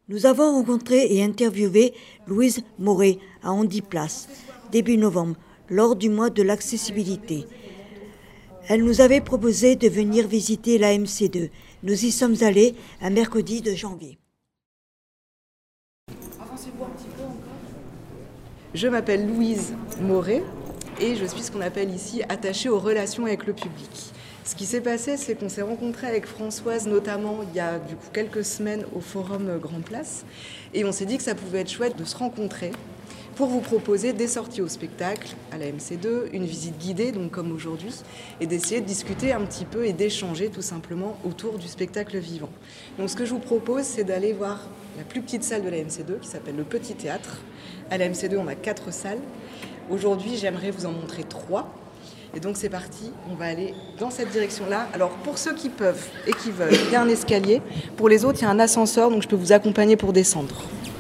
Nous avons rencontré et interviewé Louise Moret à Handiplace, début novembre, lors du mois de l'accessibilité. Elle nous avait proposé de venir visiter la MC2. Nous y sommes allés un mercredi de janvier. Avancez-vous un petit peu encore. Je m'appelle Louise Moret et je suis ce qu'on appelle ici attachée aux relations avec le public. Ce qui s'est passé, c'est qu'on s'est rencontré avec Françoise, notamment il y a du coup quelques semaines au Forum Grand Place, et on s'est dit que ça pouvait être chouette de se rencontrer pour vous proposer des sorties au spectacle à la MC2, une visite guidée, donc comme aujourd'hui, et d'essayer de discuter un petit peu et d'échanger tout simplement autour du spectacle vivant. Donc ce que je vous propose, c'est d'aller voir la plus petite salle de la MC2 qui s'appelle le Petit Théâtre. À la MC2, on a 4 salles. Aujourd'hui, j'aimerais vous en montrer 3. Et donc c'est parti, on va aller dans cette direction-là. Alors pour ceux qui peuvent et qui veulent, il y a un escalier. Pour les autres, il y a un ascenseur, donc je peux vous accompagner pour descendre.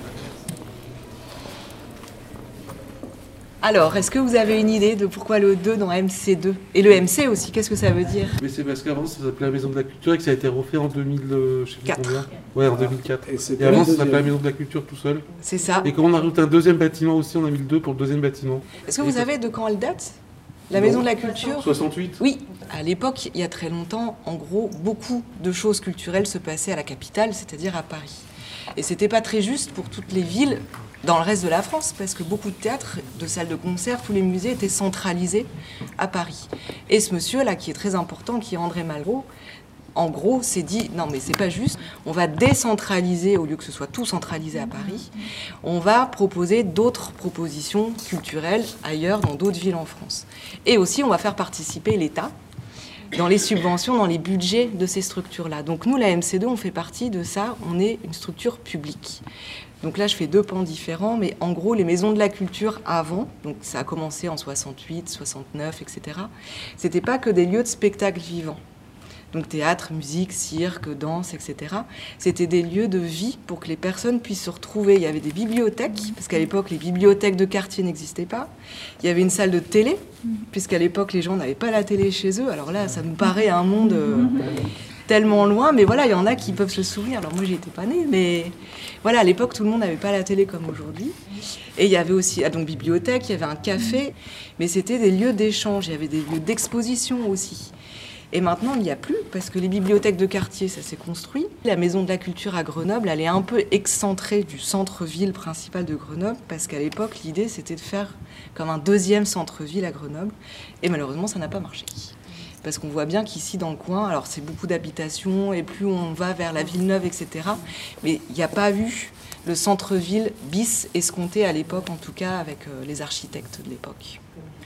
Alors, est-ce que vous avez une idée de pourquoi le 2 dans MC2 ? Et le MC aussi, qu'est-ce que ça veut dire ? Mais c'est parce qu'avant ça s'appelait la Maison de la Culture et que ça a été refait en 2000, je sais plus combien. Ouais, en 2004. Et avant ça s'appelait la Maison de la Culture tout seul. C'est ça. Et quand on a rajouté un deuxième bâtiment aussi, on a mis le 2 pour le deuxième bâtiment. Est-ce que vous savez de quand elle date ? La Maison de la Culture ? 68. Oui, à l'époque, il y a très longtemps, en gros, beaucoup de choses culturelles se passaient à la capitale, c'est-à-dire à Paris. Et c'était pas très juste pour toutes les villes dans le reste de la France, parce que beaucoup de théâtres, de salles de concert, tous les musées étaient centralisés à Paris. Et ce monsieur-là, qui est très important, qui est André Malraux, en gros, s'est dit, non mais c'est pas juste, on va décentraliser, au lieu que ce soit tout centralisé à Paris, on va proposer d'autres propositions culturelles ailleurs, dans d'autres villes en France. Et aussi, on va faire participer l'État dans les subventions, dans les budgets de ces structures-là. Donc nous, la MC2, on fait partie de ça, on est une structure publique. Donc là, je fais 2 pans différents, mais en gros, les maisons de la culture avant, donc ça a commencé en 68, 69, etc., c'était pas que des lieux de spectacle vivant. Donc théâtre, musique, cirque, danse, etc. C'était des lieux de vie pour que les personnes puissent se retrouver. Il y avait des bibliothèques, parce qu'à l'époque, les bibliothèques de quartier n'existaient pas. Il y avait une salle de télé, puisqu'à l'époque, les gens n'avaient pas la télé chez eux. Alors là, ça nous paraît un monde tellement loin, mais voilà, il y en a qui peuvent se souvenir. Alors moi, j'y étais pas née, mais voilà, à l'époque, tout le monde n'avait pas la télé comme aujourd'hui. Et il y avait aussi, donc bibliothèque, il y avait un café, mais c'était des lieux d'échange. Il y avait des lieux d'exposition aussi. Et maintenant, il n'y a plus, parce que les bibliothèques de quartier, ça s'est construit. La Maison de la Culture à Grenoble, elle est un peu excentrée du centre-ville principal de Grenoble, parce qu'à l'époque, l'idée, c'était de faire comme un 2e centre-ville à Grenoble. Et malheureusement, ça n'a pas marché. Parce qu'on voit bien qu'ici, dans le coin, alors c'est beaucoup d'habitations, et plus on va vers la Villeneuve, etc. Mais il n'y a pas eu le centre-ville bis escompté à l'époque, en tout cas avec les architectes de l'époque.